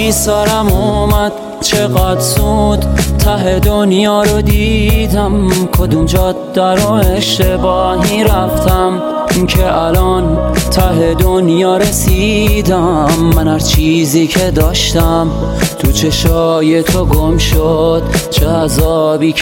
بی سرم اومد چقدر زود، ته دنیا رو دیدم، کدوم جاده رو اشتباهی رفتم که الان ته دنیا رسیدم. من هر چیزی که داشتم تو چشای تو گم شد، چه عذابی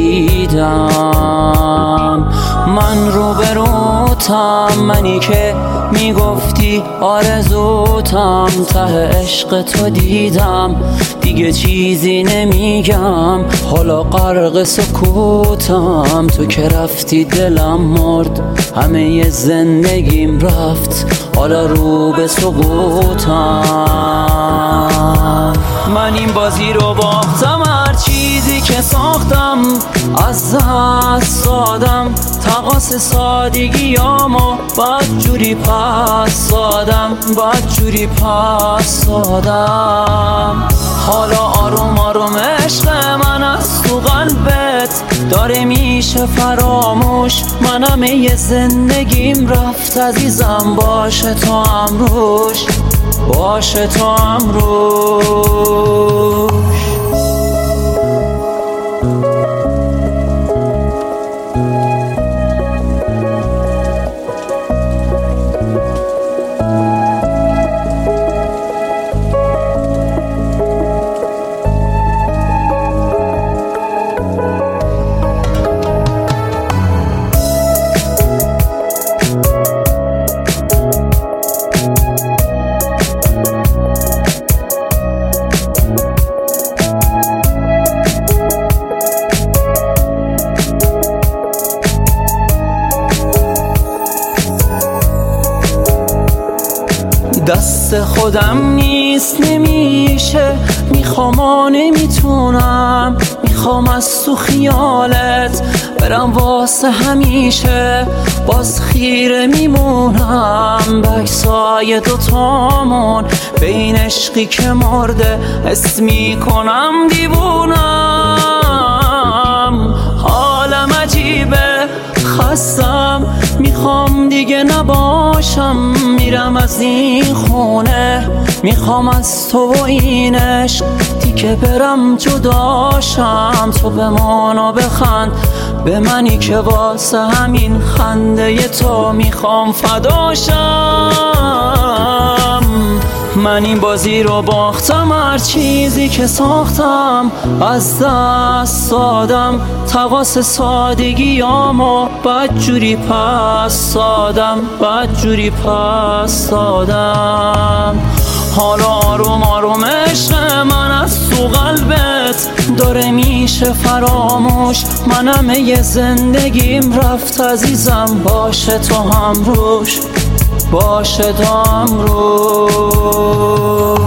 کشیدم. من روبروتم، منی که میگفتی آرزوتم، ته عشق تو دیدم، دیگه چیزی نمیگم، حالا غرق سکوتم. تو که رفتی دلم مرد، همه زندگیم رفت، حالا رو به سقوطم. من این بازی رو باختم، هر چیزی که ساختم از دست دادم، تقاص سادگیامو بدجوری پس دادم، بدجوری پس دادم. حالا آروم آروم عشق من از تو قلبت داره میشه فراموش، من همه زندگیم رفت عزیزم، باشه تو امروش، باشه تو امروش. دست خودم نیست نمیشه، میخوام و نمیتونم، میخوام از تو خیالت برم واسه همیشه، باز خیره میمونم به عکسای دوتامون، به این عشقی که مرده حس میکنم دیوونم. حالم عجیبه، خستم، میخوام دیگه نباشم، میرم از این خونه، میخوام از تو و این عشق دیگه برم جداشم. تو بمان و بخند به منی که واسه همین خنده تو میخوام فداشم. من این بازی رو باختم، هر چیزی که ساختم از دست دادم، تقاص سادگیامو بدجوری پس دادم، بدجوری پس دادم. حالا آروم آروم عشق من از تو قلبت داره میشه فراموش، من همه زندگیم رفت عزیزم، باشه تو همروش، باشه تو امروز.